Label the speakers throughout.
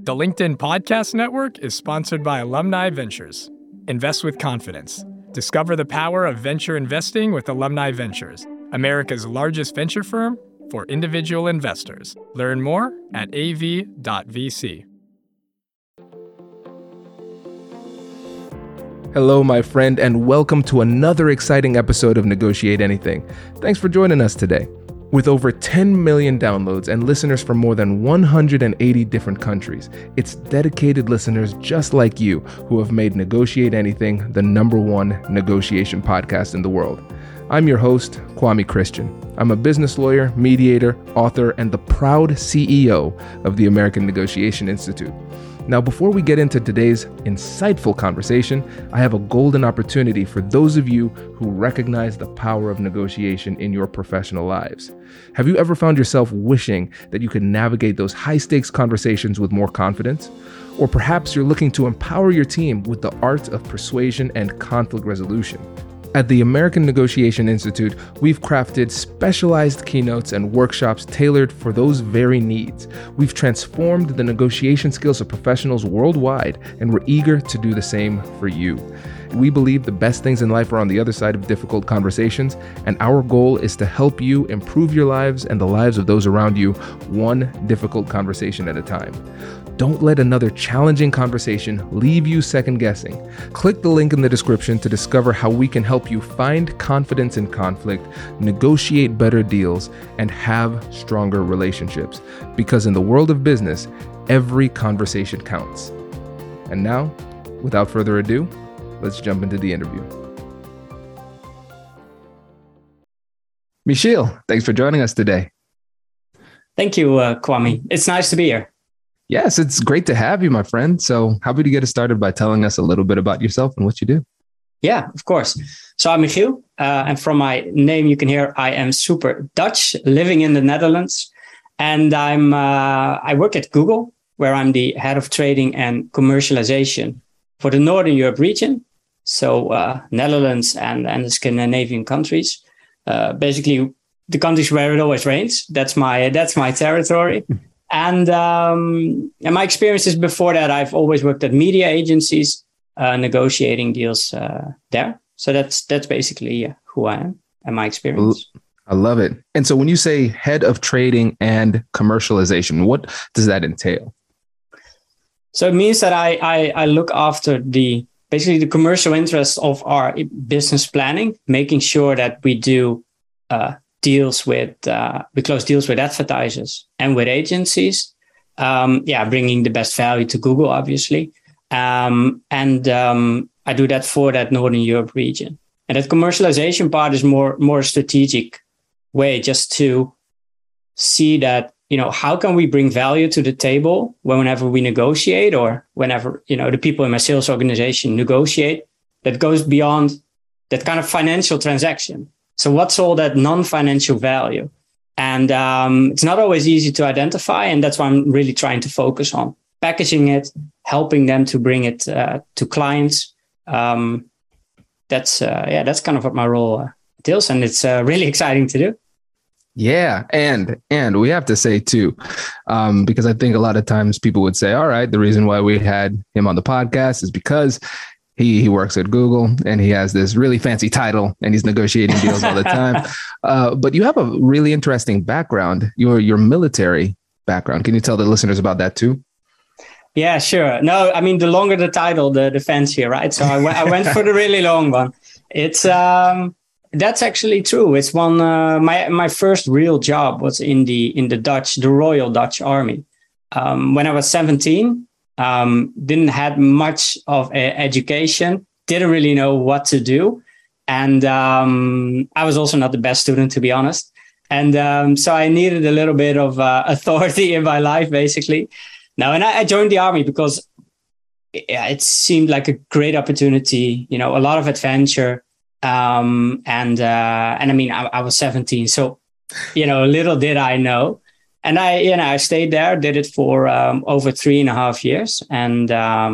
Speaker 1: The LinkedIn Podcast Network is sponsored by Alumni Ventures. Invest with confidence. Discover the power of venture investing with Alumni Ventures, America's largest venture firm for individual investors. Learn more at av.vc.
Speaker 2: Hello, my friend, and welcome to another exciting episode of Negotiate Anything. Thanks for joining us today. With over 10 million downloads and listeners from more than 180 different countries, it's dedicated listeners just like you who have made Negotiate Anything the #1 negotiation podcast in the world. I'm your host, Kwame Christian. I'm a business lawyer, mediator, author, and the proud CEO of the American Negotiation Institute. Now, before we get into today's insightful conversation, I have a golden opportunity for those of you who recognize the power of negotiation in your professional lives. Have you ever found yourself wishing that you could navigate those high-stakes conversations with more confidence? Or perhaps you're looking to empower your team with the art of persuasion and conflict resolution. At the American Negotiation Institute, we've crafted specialized keynotes and workshops tailored for those very needs. We've transformed the negotiation skills of professionals worldwide, and we're eager to do the same for you. We believe the best things in life are on the other side of difficult conversations, and our goal is to help you improve your lives and the lives of those around you, one difficult conversation at a time. Don't let another challenging conversation leave you second guessing. Click the link in the description to discover how we can help you find confidence in conflict, negotiate better deals, and have stronger relationships. Because in the world of business, every conversation counts. And now, without further ado, let's jump into the interview. Michiel, thanks for joining us today.
Speaker 3: Thank you, Kwame. It's nice to be here.
Speaker 2: Yes, it's great to have you, my friend. So how about you get us started by telling us a little bit about yourself and what you do?
Speaker 3: Yeah, of course. So I'm Michiel, and from my name, you can hear I am super Dutch, living in the Netherlands. And I work at Google, where I'm the head of trading and commercialization for the Northern Europe region. So Netherlands and the Scandinavian countries, basically the countries where it always rains. That's my territory. And my experiences before that, I've always worked at media agencies, negotiating deals there. So that's basically who I am and my experience.
Speaker 2: I love it. And so when you say head of trading and commercialization, what does that entail?
Speaker 3: So it means that I look after basically the commercial interests of our business planning, making sure that we do we close deals with advertisers and with agencies. Bringing the best value to Google, obviously. I do that for that Northern Europe region. And that commercialization part is more strategic way, just to see that, how can we bring value to the table whenever we negotiate, or whenever, the people in my sales organization negotiate, that goes beyond that kind of financial transaction. So what's all that non-financial value? And it's not always easy to identify. And that's why I'm really trying to focus on packaging it, helping them to bring it to clients. That's kind of what my role entails. And it's really exciting to do.
Speaker 2: Yeah. And we have to say too, because I think a lot of times people would say, all right, the reason why we had him on the podcast is because he works at Google and he has this really fancy title and he's negotiating deals all the time. But you have a really interesting background, your military background. Can you tell the listeners about that too?
Speaker 3: Yeah, sure. No, I mean, the longer the title, the fancier, right? So I went for the really long one. It's that's actually true. It's one. My first real job was in the Royal Dutch Army. When I was 17. Didn't have much of education, didn't really know what to do. And I was also not the best student, to be honest. And so I needed a little bit of authority in my life, basically. And I joined the army because it seemed like a great opportunity, a lot of adventure. And I mean, I was 17, so, little did I know. And I stayed there, did it for over 3.5 years, and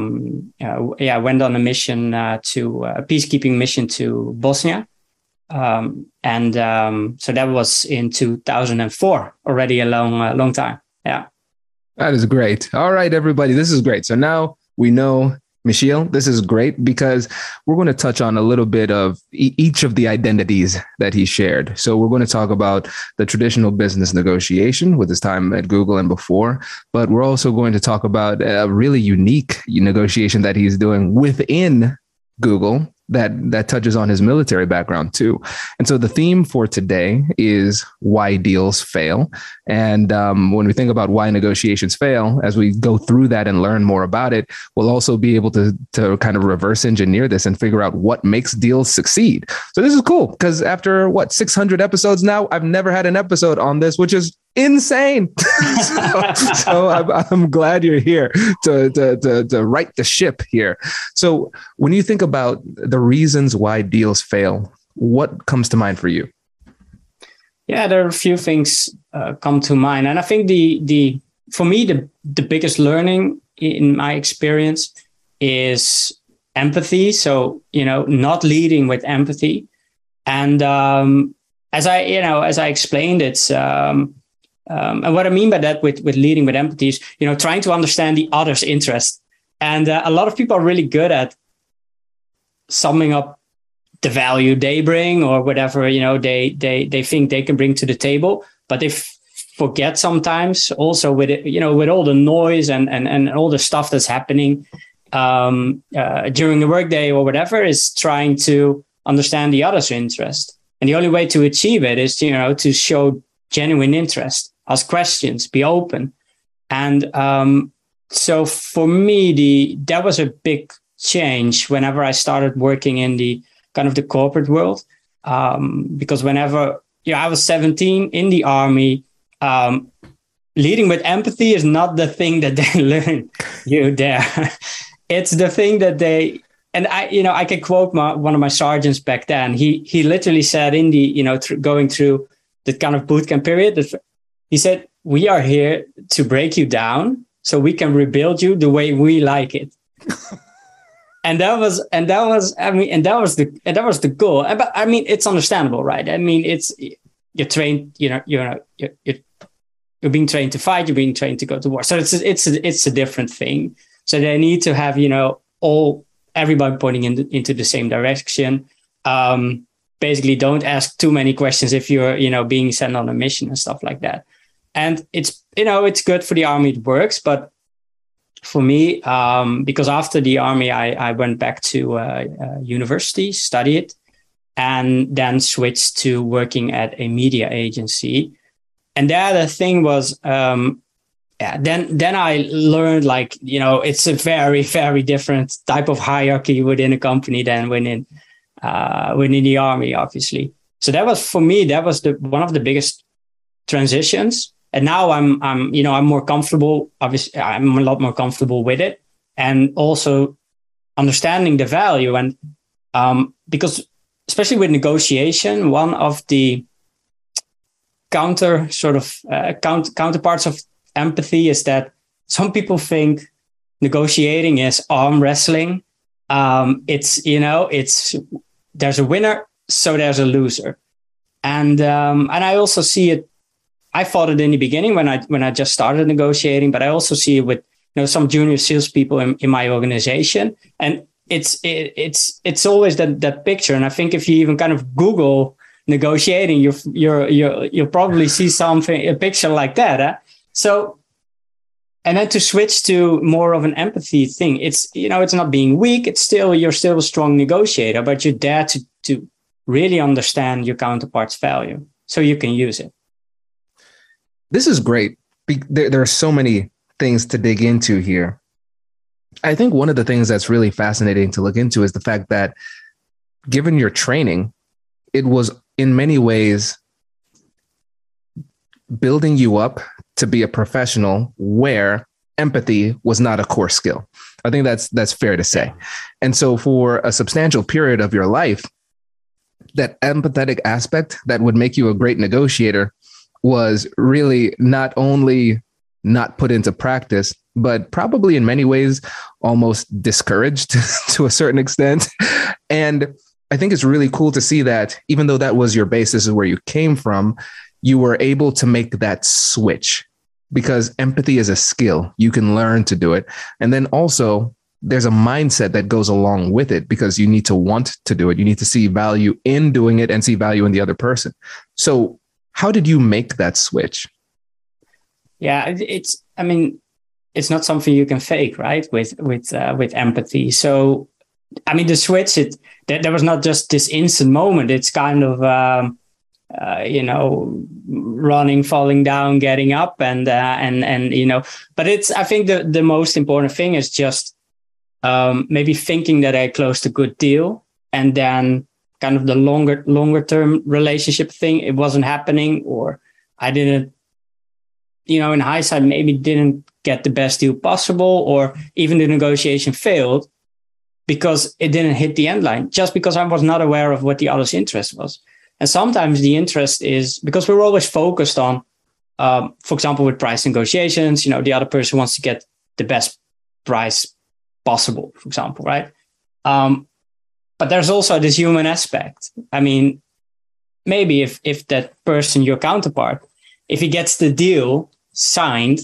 Speaker 3: I went on a mission to a peacekeeping mission to Bosnia, so that was in 2004, already a long time. Yeah.
Speaker 2: That is great. All right, everybody, this is great. So now we know, Michiel, this is great because we're going to touch on a little bit of each of the identities that he shared. So we're going to talk about the traditional business negotiation with his time at Google and before, but we're also going to talk about a really unique negotiation that he's doing within Google that touches on his military background too. And so the theme for today is why deals fail. And when we think about why negotiations fail, as we go through that and learn more about it, we'll also be able to kind of reverse engineer this and figure out what makes deals succeed. So this is cool because after 600 episodes now, I've never had an episode on this, which is insane. so I'm glad you're here to right the ship here. So when you think about the reasons why deals fail, what comes to mind for you?
Speaker 3: Yeah, there are a few things come to mind, and I think for me the biggest learning in my experience is empathy. So not leading with empathy, and as I explained, it's and what I mean by that with leading with empathy is trying to understand the other's interest, and a lot of people are really good at summing up the value they bring or whatever they think they can bring to the table, but they forget sometimes also with it, with all the noise and all the stuff that's happening during the workday or whatever, is trying to understand the other's interest. And the only way to achieve it is to show genuine interest, ask questions, be open. And so for me, that was a big change whenever I started working in the kind of the corporate world, because whenever I was 17 in the army, leading with empathy is not the thing that they learn you there. It's the thing that they, and I can quote one of my sergeants back then. He literally said in the going through the kind of boot camp period, he said, "We are here to break you down so we can rebuild you the way we like it." And that was the goal. But I mean, it's understandable, right? I mean, you're trained, you're being trained to fight, you're being trained to go to war. So it's a different thing. So they need to have, everybody pointing into the same direction. Basically, don't ask too many questions if you're, being sent on a mission and stuff like that. And it's good for the army, it works, but for me, because after the army, I went back to university, studied, and then switched to working at a media agency. And there the thing was, then I learned it's a very, very different type of hierarchy within a company than within the army, obviously. So that was, for me, one of the biggest transitions. And now I'm more comfortable. Obviously, I'm a lot more comfortable with it, and also understanding the value. And because especially with negotiation, one of the counterparts of empathy is that some people think negotiating is arm wrestling. It's there's a winner, so there's a loser, and I also see it. I thought it in the beginning when I just started negotiating, but I also see it with some junior salespeople in my organization, and it's always that picture. And I think if you even kind of Google negotiating, you'll probably see a picture like that. Huh? So, and then to switch to more of an empathy thing, it's not being weak. You're still a strong negotiator, but you're there to really understand your counterpart's value so you can use it.
Speaker 2: This is great. There are so many things to dig into here. I think one of the things that's really fascinating to look into is the fact that given your training, it was in many ways building you up to be a professional where empathy was not a core skill. I think that's fair to say. And so for a substantial period of your life, that empathetic aspect that would make you a great negotiator was really not only not put into practice, but probably in many ways almost discouraged to a certain extent. And I think it's really cool to see that even though that was your base, this is where you came from, you were able to make that switch because empathy is a skill. You can learn to do it. And then also there's a mindset that goes along with it because you need to want to do it. You need to see value in doing it and see value in the other person. So how did you make that switch?
Speaker 3: Yeah, it's not something you can fake, right? With empathy. So, I mean, the switch, there was not just this instant moment. It's kind of, running, falling down, getting up, and but I think the most important thing is just maybe thinking that I closed a good deal, and then kind of the longer term relationship thing, it wasn't happening, or I didn't, in hindsight, maybe didn't get the best deal possible, or even the negotiation failed because it didn't hit the end line, just because I was not aware of what the other's interest was. And sometimes the interest is because we're always focused on, for example, with price negotiations, the other person wants to get the best price possible, for example, right? But there's also this human aspect. I mean, maybe if that person, your counterpart, if he gets the deal signed,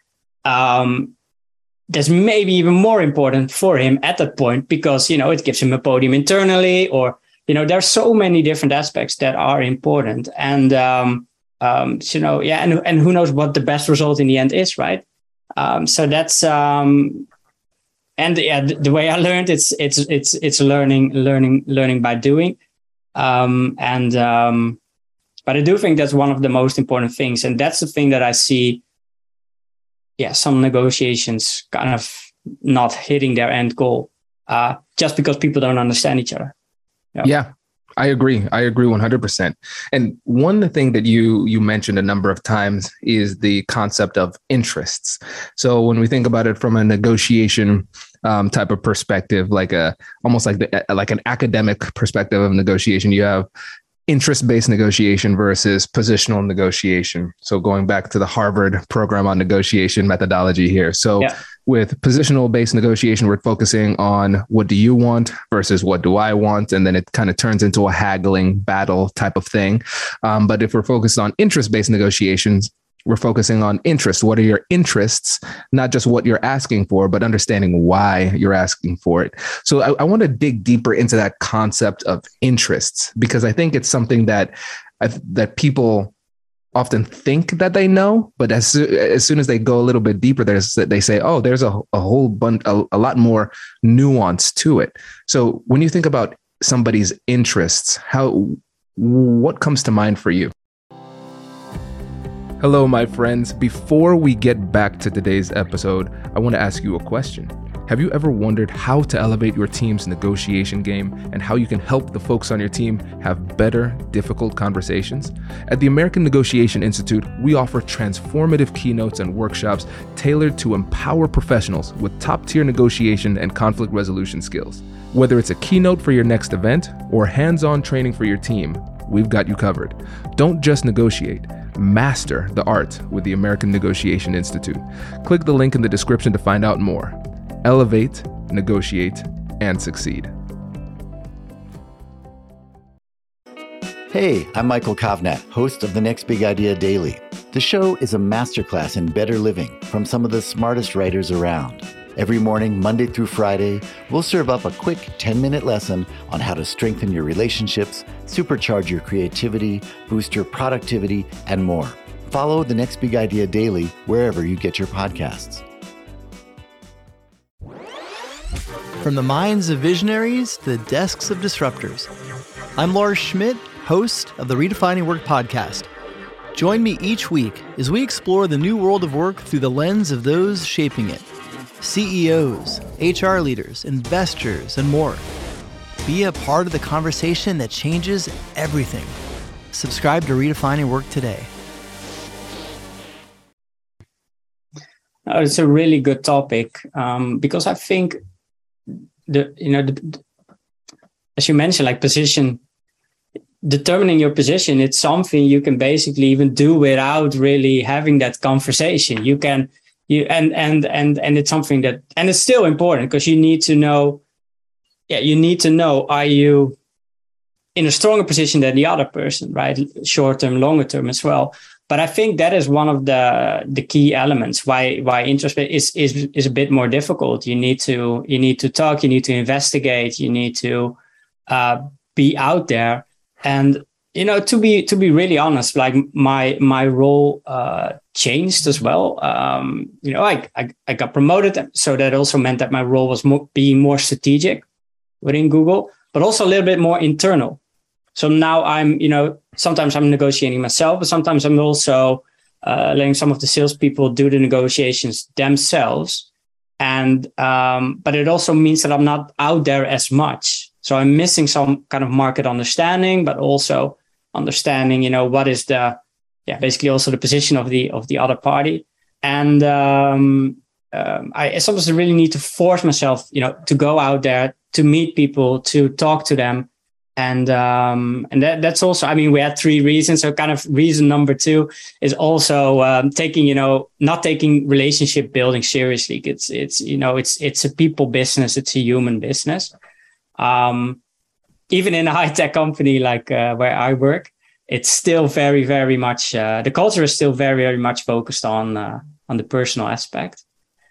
Speaker 3: that's maybe even more important for him at that point because, it gives him a podium internally, or, there's so many different aspects that are important. And, and who knows what the best result in the end is, right? So that's, and yeah, the way I learned, it's learning by doing. But I do think that's one of the most important things. And that's the thing that I see, some negotiations kind of not hitting their end goal just because people don't understand each other.
Speaker 2: Yeah, I agree. I agree 100%. And one thing that you mentioned a number of times is the concept of interests. So when we think about it from a negotiation type of perspective, almost like an academic perspective of negotiation, you have interest-based negotiation versus positional negotiation. So going back to the Harvard program on negotiation methodology here. So with positional-based negotiation, we're focusing on what do you want versus what do I want? And then it kind of turns into a haggling battle type of thing. But if we're focused on interest-based negotiations, we're focusing on interest. What are your interests? Not just what you're asking for, but understanding why you're asking for it. So I want to dig deeper into that concept of interests, because I think it's something that people often think that they know, but as soon as they go a little bit deeper, they say, oh, there's a whole bunch, a lot more nuance to it. So when you think about somebody's interests, what comes to mind for you? Hello, my friends. Before we get back to today's episode, I want to ask you a question. Have you ever wondered how to elevate your team's negotiation game and how you can help the folks on your team have better, difficult conversations? At the American Negotiation Institute, we offer transformative keynotes and workshops tailored to empower professionals with top-tier negotiation and conflict resolution skills. Whether it's a keynote for your next event or hands-on training for your team, we've got you covered. Don't just negotiate. Master the art with the American Negotiation Institute. Click the link in the description to find out more. Elevate, negotiate, and succeed.
Speaker 4: Hey, I'm Michael Kovnat, host of The Next Big Idea Daily. The show is a masterclass in better living from some of the smartest writers around. Every morning, Monday through Friday, we'll serve up a quick 10-minute lesson on how to strengthen your relationships, supercharge your creativity, boost your productivity, and more. Follow The Next Big Idea Daily wherever you get your podcasts.
Speaker 5: From the minds of visionaries to the desks of disruptors, I'm Lars Schmidt, host of the Redefining Work podcast. Join me each week as we explore the new world of work through the lens of those shaping it. CEOs, HR leaders, investors, and more. Be a part of the conversation that changes everything. Subscribe to Redefining Work today.
Speaker 3: It's a really good topic because I think as you mentioned, like determining your position, it's something you can basically even do without really having that conversation. You can. And it's something that, and it's still important because you need to know, are you in a stronger position than the other person, right? Short term, longer term as well. But I think that is one of the key elements why interest is a bit more difficult. You need to talk, you need to investigate, you need to be out there. And to be really honest, like my role changed as well. I got promoted, so that also meant that my role was being more strategic within Google, but also a little bit more internal. So now I'm, sometimes I'm negotiating myself, but sometimes I'm also letting some of the salespeople do the negotiations themselves. And but it also means that I'm not out there as much. So I'm missing some kind of market understanding, but also understanding, what is basically also the position of the other party. And I sometimes really need to force myself, to go out there, to meet people, to talk to them. And that's also, we had 3 reasons. So kind of reason number 2 is also not taking relationship building seriously. It's a people business. It's a human business. Even in a high-tech company like where I work, it's still very, very much, the culture is still very, very much focused on the personal aspect.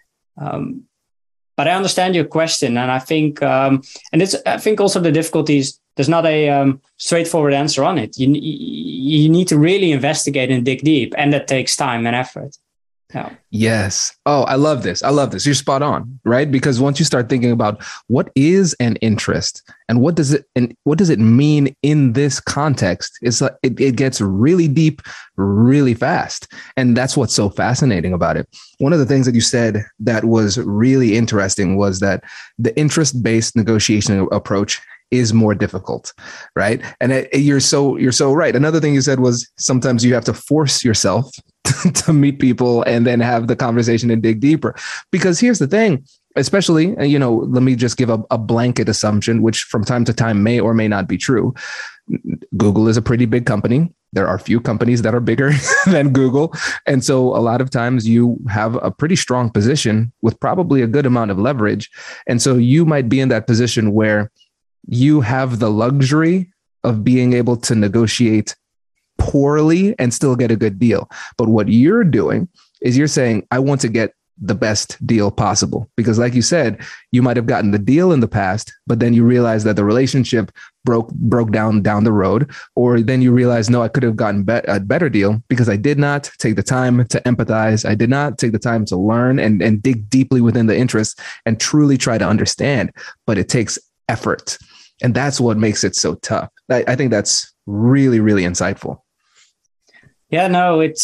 Speaker 3: But I understand your question, and I think, I think also the difficulties. There's not a straightforward answer on it. You need to really investigate and dig deep, and that takes time and effort. Yeah.
Speaker 2: Yes. Oh, I love this. You're spot on, right? Because once you start thinking about what is an interest and what does it mean in this context, it's like it gets really deep, really fast. And that's what's so fascinating about it. One of the things that you said that was really interesting was that the interest-based negotiation approach is more difficult, right? And you're so right. Another thing you said was sometimes you have to force yourself to meet people and then have the conversation and dig deeper. Because here's the thing, especially, let me just give a blanket assumption, which from time to time may or may not be true. Google is a pretty big company. There are few companies that are bigger than Google. And so a lot of times you have a pretty strong position with probably a good amount of leverage. And so you might be in that position where you have the luxury of being able to negotiate poorly and still get a good deal. But what you're doing is you're saying, I want to get the best deal possible. Because like you said, you might have gotten the deal in the past, but then you realize that the relationship broke down the road. Or then you realize, no, I could have gotten a better deal because I did not take the time to empathize. I did not take the time to learn and dig deeply within the interest and truly try to understand. But it takes effort. And that's what makes it so tough. I think that's really, really insightful.
Speaker 3: Yeah, no, it's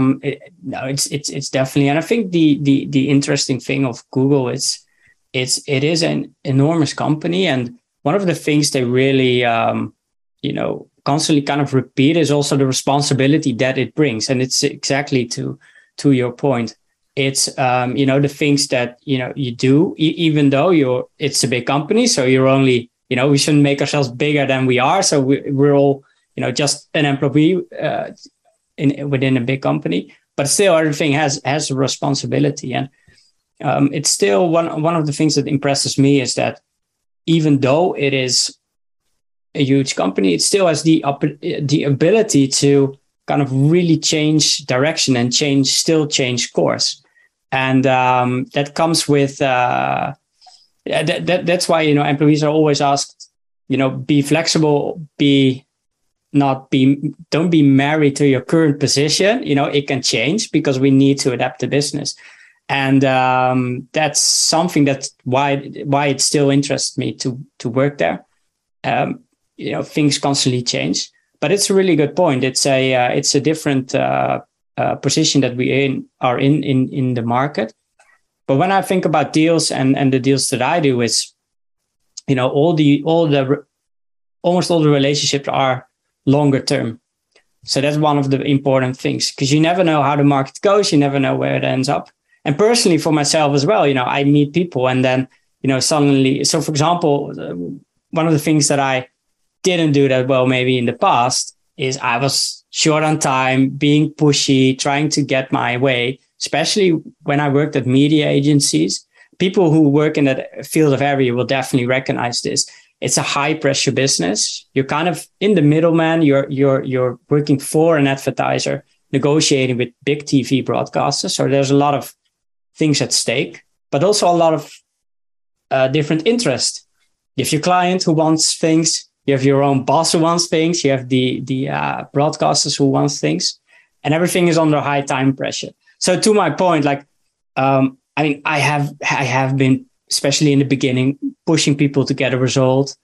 Speaker 3: definitely, and I think the interesting thing of Google is it is an enormous company, and one of the things they really constantly kind of repeat is also the responsibility that it brings, and it's exactly to your point. It's the things that you do, even though it's a big company, so you're only we shouldn't make ourselves bigger than we are, so we're all just an employee within a big company, but still everything has a responsibility. And it's still one of the things that impresses me is that even though it is a huge company, it still has the ability to kind of really change direction and change course. And that comes with that's why employees are always asked, be flexible, don't be married to your current position. It can change because we need to adapt the business. And that's something that's why it still interests me to work there. Things constantly change, but it's a really good point. It's a different position that we are in the market. But when I think about deals and the deals that I do, it's almost all the relationships are longer term. So that's one of the important things, because you never know how the market goes. You never know where it ends up. And personally for myself as well, I meet people and then, suddenly, so for example, one of the things that I didn't do that well, maybe in the past, is I was short on time, being pushy, trying to get my way, especially when I worked at media agencies. People who work in that field of area will definitely recognize this. It's a high pressure business. You're kind of in the middleman. You're working for an advertiser. negotiating with big TV broadcasters. So there's a lot of things at stake, but also a lot of different interests. You have your client who wants things. You have your own boss who wants things. You have the broadcasters who wants things, and everything is under high time pressure. So to my point, like, I have been, especially in the beginning, pushing people to get a result.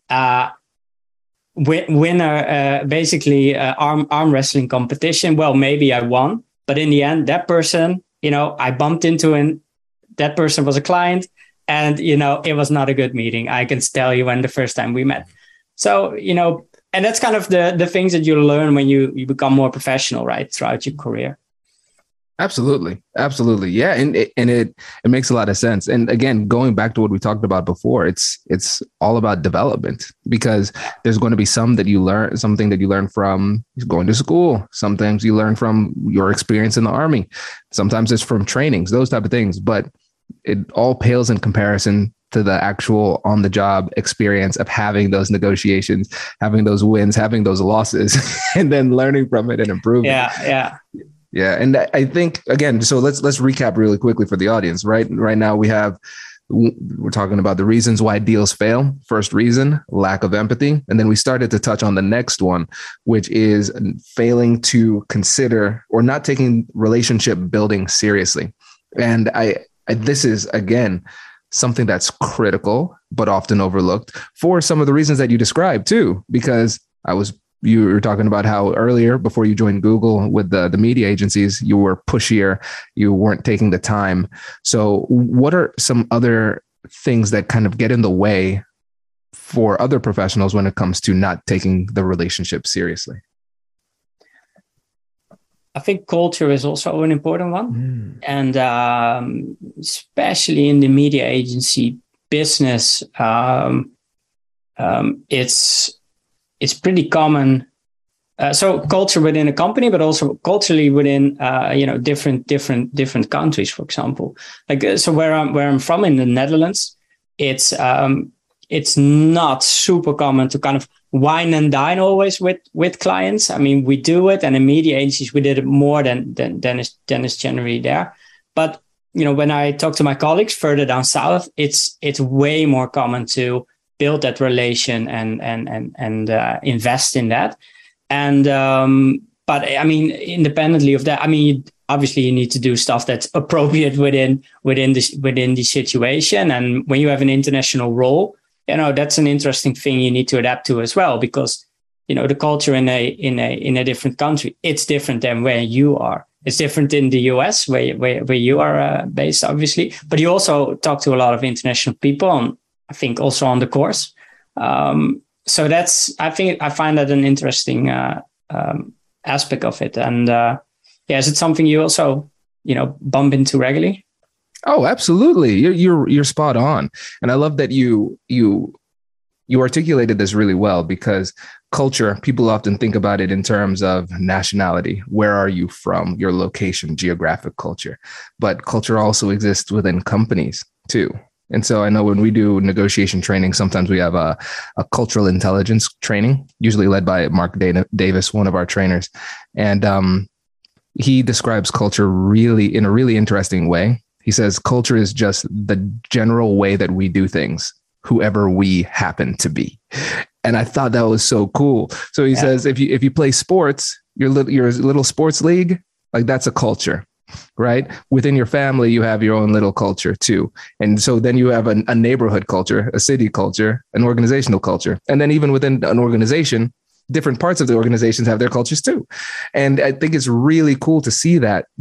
Speaker 3: Win basically arm wrestling competition. Well, maybe I won, but in the end, that person, I bumped into, and that person was a client, and it was not a good meeting. I can tell you when the first time we met. So and that's kind of the things that you learn when you become more professional, right, throughout your career.
Speaker 2: Absolutely. Yeah. And it makes a lot of sense. And again, going back to what we talked about before, it's all about development, because there's going to be something that you learn from going to school. Sometimes you learn from your experience in the Army. Sometimes it's from trainings, those type of things, but it all pales in comparison to the actual on the job experience of having those negotiations, having those wins, having those losses, and then learning from it and improving. Yeah. And I think, again, so let's recap really quickly for the audience, right? Right now we're talking about the reasons why deals fail. First reason, lack of empathy. And then we started to touch on the next one, which is failing to consider or not taking relationship building seriously. And this is, again, something that's critical, but often overlooked for some of the reasons that you described too, because you were talking about how earlier, before you joined Google with the media agencies, you were pushier, you weren't taking the time. So what are some other things that kind of get in the way for other professionals when it comes to not taking the relationship seriously?
Speaker 3: I think culture is also an important one. And especially in the media agency business, it's pretty common. So culture within a company, but also culturally within, different countries, for example. Like, so where I'm from in the Netherlands, it's not super common to kind of wine and dine always with clients. I mean, we do it, and in media agencies, we did it more than is generally there. But, when I talk to my colleagues further down south, it's way more common to build that relation and invest in that. And but I mean, independently of that, I mean, obviously you need to do stuff that's appropriate within the situation. And when you have an international role, that's an interesting thing you need to adapt to as well, because the culture in a different country, it's different than where you are. It's different in the US where you are based, obviously, but you also talk to a lot of international people, and I think also on the course. So I find that an interesting aspect of it. And is it something you also, bump into regularly?
Speaker 2: Oh, absolutely. You're spot on. And I love that you articulated this really well, because culture, people often think about it in terms of nationality. Where are you from? Your location, geographic culture. But culture also exists within companies too. And so I know when we do negotiation training, sometimes we have a cultural intelligence training, usually led by Mark Davis, one of our trainers. And he describes culture in a really interesting way. He says culture is just the general way that we do things, whoever we happen to be. And I thought that was so cool. So he says, if you play sports, your little sports league, like that's a culture. Right? Within your family, you have your own little culture too. And so then you have a neighborhood culture, a city culture, an organizational culture. And then even within an organization, different parts of the organizations have their cultures too. And I think it's really cool to see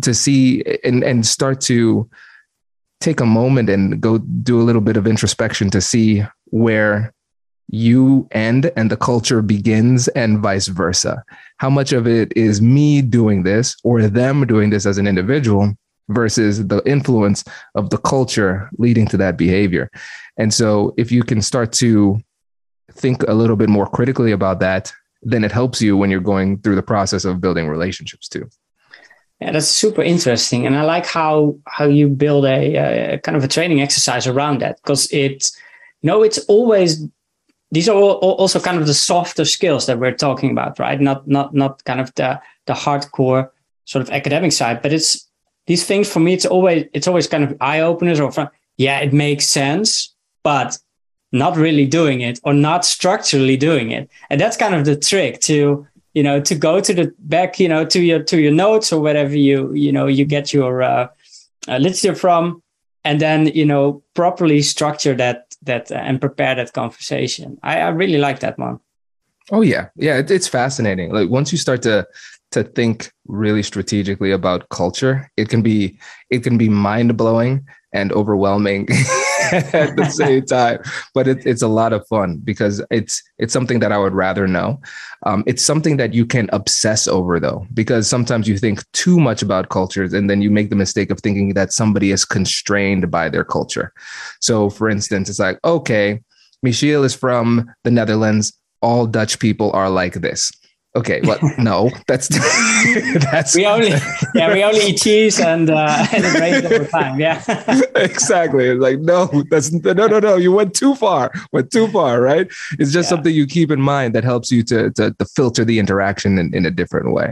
Speaker 2: and start to take a moment and go do a little bit of introspection to see where you end and the culture begins, and vice versa. How much of it is me doing this or them doing this as an individual versus the influence of the culture leading to that behavior. And so if you can start to think a little bit more critically about that, then it helps you when you're going through the process of building relationships too.
Speaker 3: Yeah, that's super interesting. And I like how you build a kind of a training exercise around that, because it's always, these are also kind of the softer skills that we're talking about, right? Not kind of the hardcore sort of academic side, but it's these things for me. It's always kind of eye openers, or it makes sense, but not really doing it, or not structurally doing it. And that's kind of the trick to go to the back, to your notes or whatever you get your literature from, and then properly structure that and prepare that conversation. I really like that one.
Speaker 2: Oh yeah, it's fascinating. Like once you start to think really strategically about culture, it can be mind blowing and overwhelming at the same time. But it's a lot of fun because it's something that I would rather know. It's something that you can obsess over though, because sometimes you think too much about cultures and then you make the mistake of thinking that somebody is constrained by their culture. So for instance, it's like, okay, Michiel is from the Netherlands. All Dutch people are like this. Okay, well, no, that's
Speaker 3: we only eat cheese and it rains over time. Yeah,
Speaker 2: exactly. It's like no, no. You went too far. Right? It's just something you keep in mind that helps you to filter the interaction in a different way.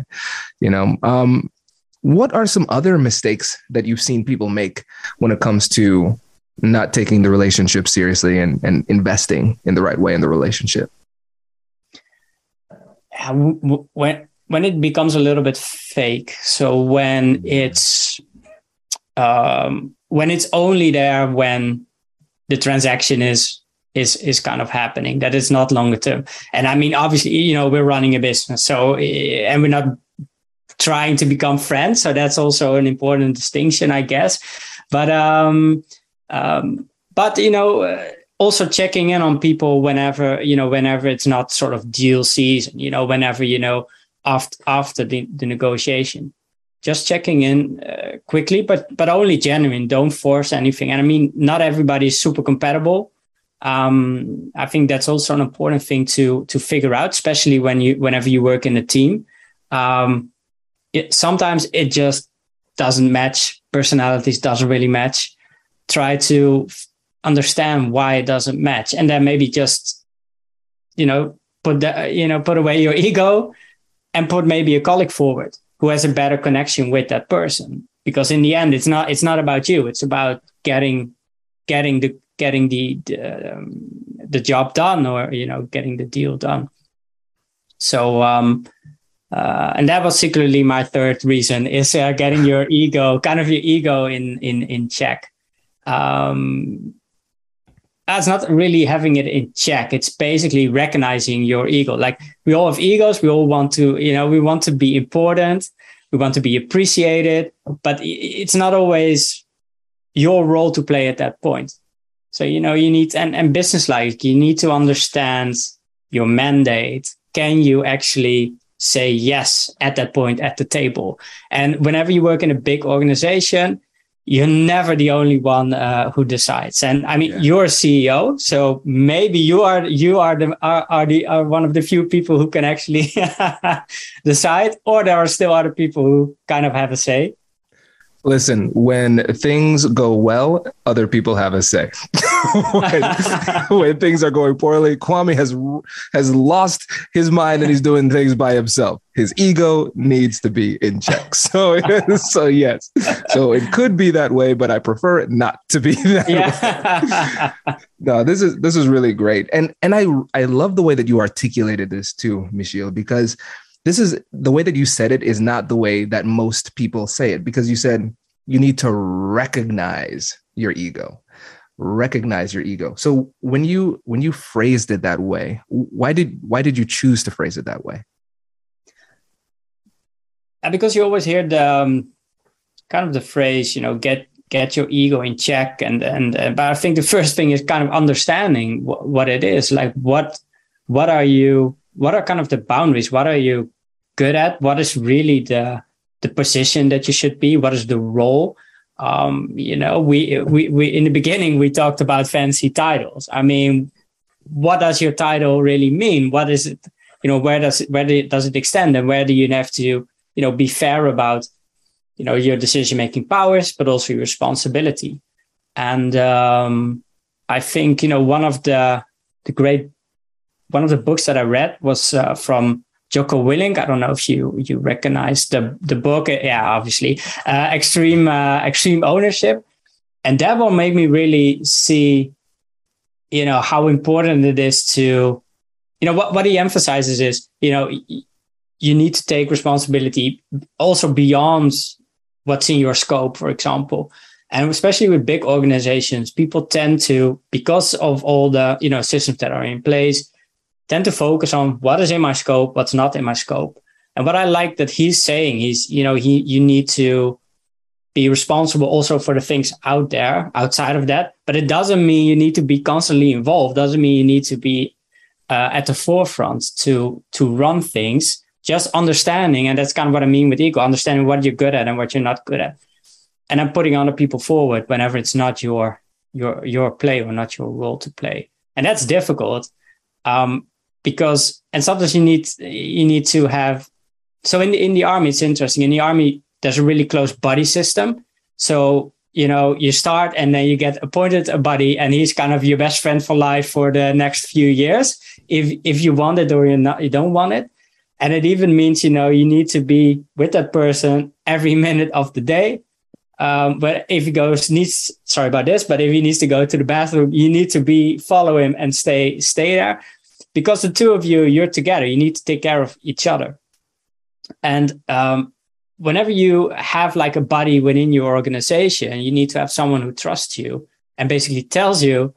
Speaker 2: What are some other mistakes that you've seen people make when it comes to not taking the relationship seriously and investing in the right way in the relationship?
Speaker 3: When it becomes a little bit fake, so when it's only there when the transaction is kind of happening, that is not longer term. And I mean, obviously, we're running a business, so and we're not trying to become friends, so that's also an important distinction, I guess. But also checking in on people whenever it's not sort of deal season, whenever, after the negotiation, just checking in quickly, but only genuine. Don't force anything. And I mean, not everybody is super compatible. I think that's also an important thing to figure out, especially whenever you work in a team. Sometimes it just doesn't match. Personalities doesn't really match. Try to understand why it doesn't match, and then maybe just put away your ego and put maybe a colleague forward who has a better connection with that person, because in the end it's not about you, it's about getting the job done, or getting the deal done. So and that was secretly my third reason, is getting your ego in check. That's not really having it in check. It's basically recognizing your ego. Like, we all have egos. We all want to, we want to be important. We want to be appreciated, but it's not always your role to play at that point. So, you need, and business-like, you need to understand your mandate. Can you actually say yes at that point at the table? And whenever you work in a big organization, you're never the only one who decides. And I mean, you're a CEO, so maybe you are one of the few people who can actually decide, or there are still other people who kind of have a say.
Speaker 2: Listen, when things go well, other people have a say. when things are going poorly, Kwame has lost his mind and he's doing things by himself. His ego needs to be in check. So yes. So it could be that way, but I prefer it not to be that way. No, this is really great. And I love the way that you articulated this too, Michiel, because this is the way that you said it is not the way that most people say it, because you said you need to recognize your ego. Recognize your ego. So when you phrased it that way, why did you choose to phrase it that way?
Speaker 3: Because you always hear the kind of the phrase, get your ego in check, but I think the first thing is kind of understanding what it is. Like, what are kind of the boundaries? What are you good at? What is really the position that you should be? What is the role? We in the beginning, we talked about fancy titles. I mean, what does your title really mean? What is it? Where does it extend, and where do you have to, be fair about, your decision-making powers, but also your responsibility. And I think, one of the books that I read was from Jocko Willink. I don't know if you recognize the book. Yeah, obviously, extreme ownership, and that one made me really see, how important it is to, what he emphasizes is, you need to take responsibility also beyond what's in your scope, for example. And especially with big organizations, people tend to, because of all the, systems that are in place, tend to focus on what is in my scope, what's not in my scope. And what I like that he's saying is, you need to be responsible also for the things out there, outside of that. But it doesn't mean you need to be constantly involved. Doesn't mean you need to be at the forefront to run things. Just understanding, and that's kind of what I mean with ego, understanding what you're good at and what you're not good at. And then putting other people forward whenever it's not your play or not your role to play. And that's difficult because, and sometimes you need to have, so in the army, it's interesting. In the army, there's a really close buddy system. So, you start and then you get appointed a buddy and he's kind of your best friend for life for the next few years. If you want it or you don't want it. And it even means, you need to be with that person every minute of the day. But if he if he needs to go to the bathroom, you need to follow him and stay there, because the two of you're together. You need to take care of each other. And whenever you have like a buddy within your organization, you need to have someone who trusts you and basically tells you,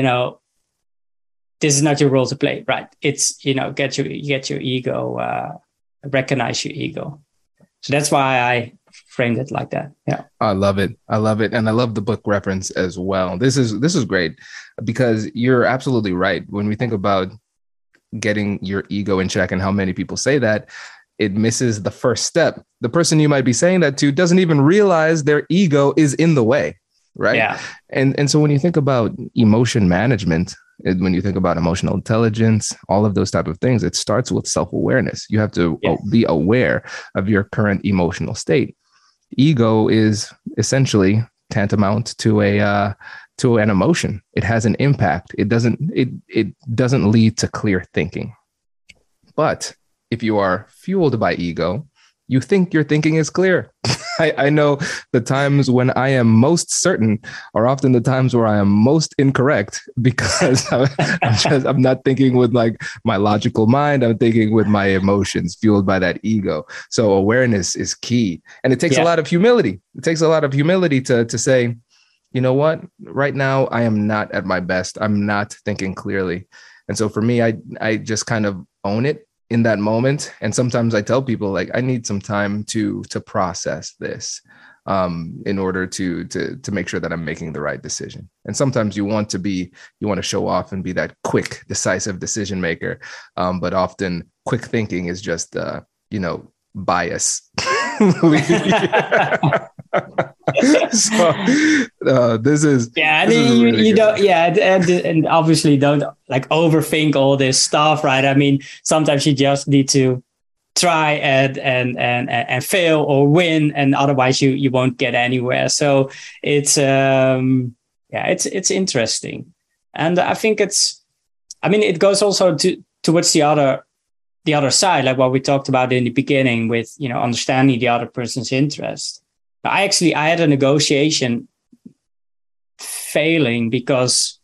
Speaker 3: this is not your role to play, right? It's, get your ego, recognize your ego. So that's why I framed it like that. Yeah.
Speaker 2: I love it. And I love the book reference as well. This is great because you're absolutely right. When we think about getting your ego in check and how many people say that, it misses the first step. The person you might be saying that to doesn't even realize their ego is in the way, right? Yeah. And so when you think about emotion management, when you think about emotional intelligence, all of those type of things, it starts with self-awareness. You have to be aware of your current emotional state. Ego is essentially tantamount to an emotion. It has an impact. It doesn't lead to clear thinking. But if you are fueled by ego, you think your thinking is clear. I know the times when I am most certain are often the times where I am most incorrect, because I'm not thinking with like my logical mind. I'm thinking with my emotions fueled by that ego. So awareness is key. And it takes a lot of humility. It takes a lot of humility to say, you know what, right now I am not at my best. I'm not thinking clearly. And so for me, I just kind of own it in that moment. And sometimes I tell people like, I need some time to process this in order to make sure that I'm making the right decision. And sometimes you want to show off and be that quick, decisive decision maker. But often quick thinking is just, bias. So this is
Speaker 3: and obviously don't like overthink all this stuff, right? I mean, sometimes you just need to try and fail or win, and otherwise you won't get anywhere. So it's interesting, and I think it goes also towards the other side, like what we talked about in the beginning with understanding the other person's interest. I had a negotiation failing because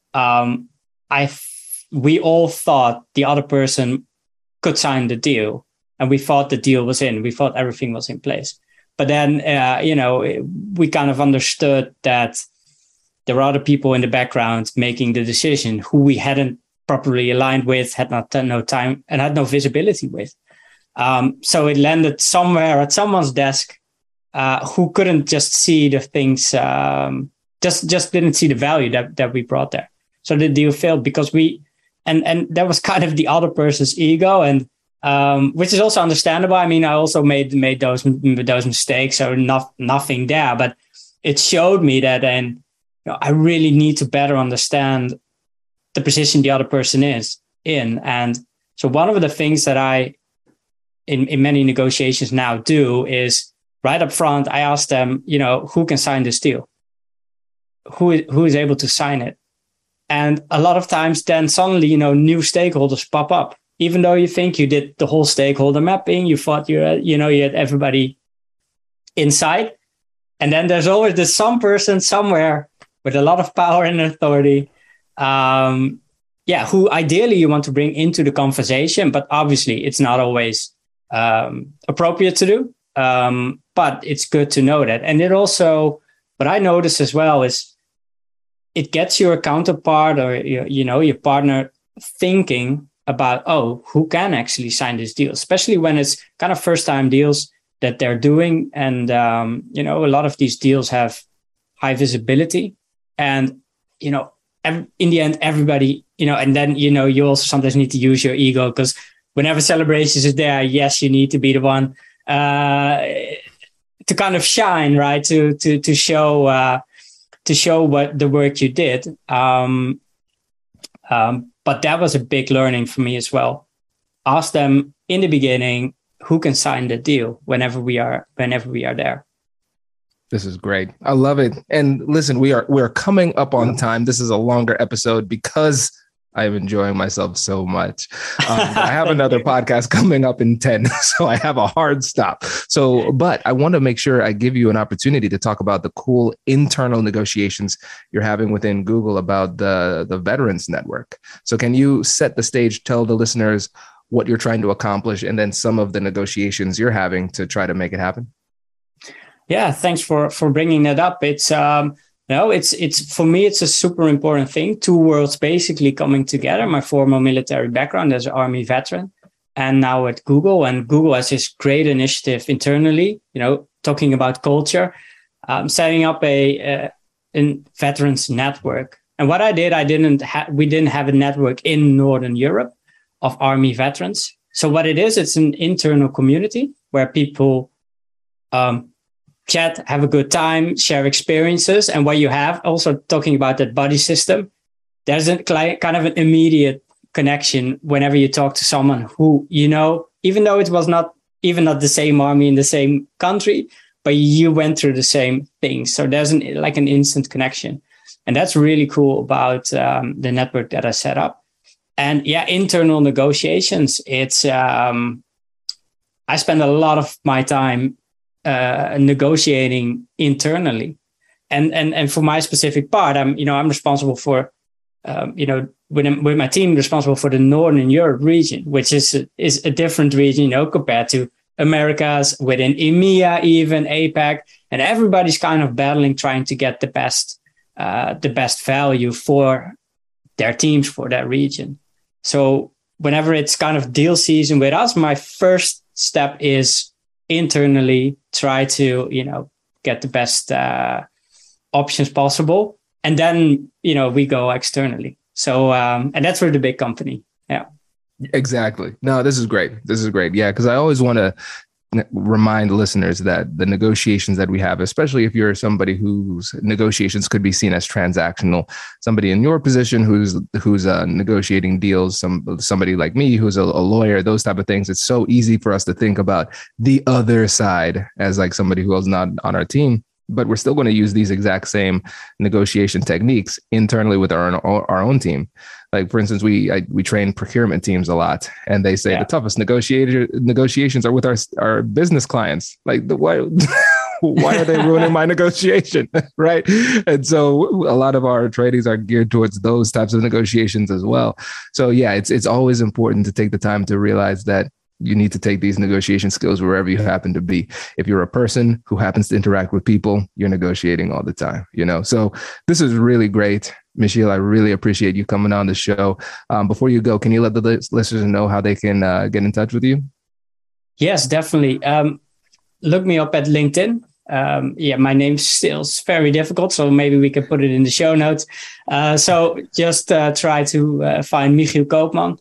Speaker 3: we all thought the other person could sign the deal, and we thought the deal was in. We thought everything was in place. But then, we kind of understood that there were other people in the background making the decision who we hadn't properly aligned with, had no time, and had no visibility with. So it landed somewhere at someone's desk who couldn't just see the things, just didn't see the value that we brought there. So the deal failed because and that was kind of the other person's ego, and which is also understandable. I mean, I also made those mistakes, so nothing there, but it showed me that then I really need to better understand the position the other person is in. And so one of the things that I, in many negotiations now do is right up front, I ask them, who can sign this deal? Who is able to sign it? And a lot of times then suddenly, new stakeholders pop up even though you think you did the whole stakeholder mapping, you thought you had everybody inside. And then there's always this some person somewhere with a lot of power and authority, who ideally you want to bring into the conversation, but obviously it's not always appropriate to do. But it's good to know that. And it also, what I notice as well is it gets your counterpart or your partner thinking about, who can actually sign this deal, especially when it's kind of first time deals that they're doing. And, a lot of these deals have high visibility and, in the end, everybody, and then, you also sometimes need to use your ego because whenever celebrations is there, yes, you need to be the one to kind of shine, right? To show what the work you did. But that was a big learning for me as well. Ask them in the beginning who can sign the deal whenever we are there.
Speaker 2: This is great. I love it. And listen, we're coming up on time. This is a longer episode because I'm enjoying myself so much. I have another podcast coming up in 10, so I have a hard stop. But I want to make sure I give you an opportunity to talk about the cool internal negotiations you're having within Google about the Veterans Network. So can you set the stage, tell the listeners what you're trying to accomplish, and then some of the negotiations you're having to try to make it happen?
Speaker 3: Yeah, thanks for bringing that up. It's it's for me, it's a super important thing. Two worlds basically coming together. My former military background as an Army veteran, and now at Google. And Google has this great initiative internally, talking about culture, setting up a veterans network. And what I did, we didn't have a network in Northern Europe of Army veterans. So what it is, it's an internal community where people chat, have a good time, share experiences. And what you have, also talking about that buddy system, there's a kind of an immediate connection whenever you talk to someone who, even though it was not the same army in the same country, but you went through the same thing. So there's an instant connection. And that's really cool about the network that I set up. And internal negotiations. It's I spend a lot of my time negotiating internally, and for my specific part, I'm responsible for with my team responsible for the Northern Europe region, which is a different region, compared to Americas, within EMEA, even APAC, and everybody's kind of battling, trying to get the best value for their teams for that region. So whenever it's kind of deal season with us, my first step is internally try to get the best options possible, and then we go externally. So and that's for the big company. Yeah,
Speaker 2: exactly. No, this is great. Yeah, because I always want to remind listeners that the negotiations that we have, especially if you're somebody whose negotiations could be seen as transactional, somebody in your position who's negotiating deals, somebody like me who's a lawyer, those type of things, it's so easy for us to think about the other side as like somebody who is not on our team. But we're still going to use these exact same negotiation techniques internally with our own team. Like, for instance, we train procurement teams a lot, and they say the toughest negotiations are with our business clients. Like, why are they ruining my negotiation, right? And so a lot of our trainings are geared towards those types of negotiations as well. So yeah, it's always important to take the time to realize that you need to take these negotiation skills wherever you happen to be. If you're a person who happens to interact with people, you're negotiating all the time, So this is really great. Michiel, I really appreciate you coming on the show. Before you go, can you let the listeners know how they can get in touch with you?
Speaker 3: Yes, definitely. Look me up at LinkedIn. My name's still very difficult, so maybe we can put it in the show notes. So just try to find Michiel Koopman.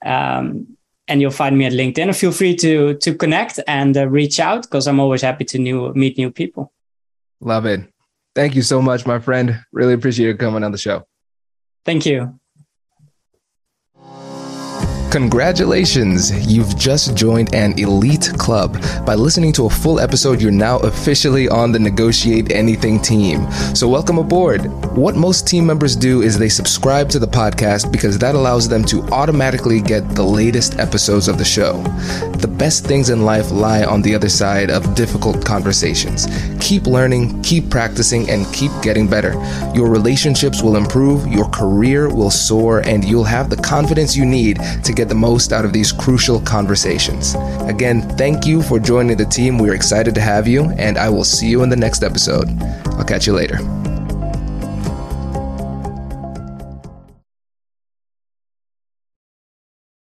Speaker 3: And you'll find me at LinkedIn. And feel free to connect and reach out, because I'm always happy to meet new people.
Speaker 2: Love it. Thank you so much, my friend. Really appreciate you coming on the show.
Speaker 3: Thank you.
Speaker 2: Congratulations! You've just joined an elite club. By listening to a full episode, you're now officially on the Negotiate Anything team. So welcome aboard. What most team members do is they subscribe to the podcast because that allows them to automatically get the latest episodes of the show. The best things in life lie on the other side of difficult conversations. Keep learning, keep practicing, and keep getting better. Your relationships will improve, your career will soar, and you'll have the confidence you need to get the most out of these crucial conversations. Again, thank you for joining the team. We're excited to have you, and I will see you in the next episode. I'll catch you later.